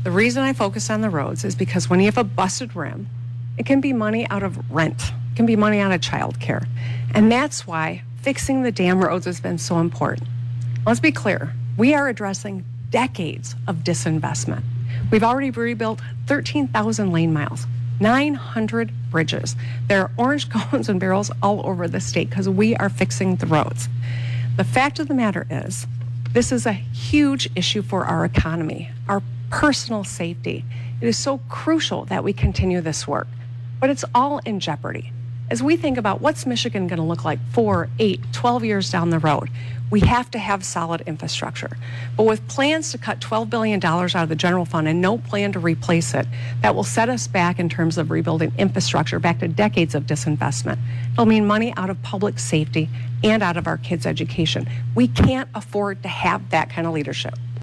The reason I focus on the roads is because when you have a busted rim, it can be money out of rent. It can be money out of childcare. And that's why fixing the damn roads has been so important. Let's be clear. We are addressing decades of disinvestment. We've already rebuilt 13,000 lane miles, 900 bridges. There are orange cones and barrels all over the state because we are fixing the roads. The fact of the matter is, this is a huge issue for our economy, our personal safety. It is so crucial that we continue this work, but it's all in jeopardy. As we think about what's Michigan going to look like 4, 8, 12 years down the road, we have to have solid infrastructure. But with plans to cut $12 billion out of the general fund and no plan to replace it, that will set us back in terms of rebuilding infrastructure back to decades of disinvestment. It'll mean money out of public safety and out of our kids' education. We can't afford to have that kind of leadership.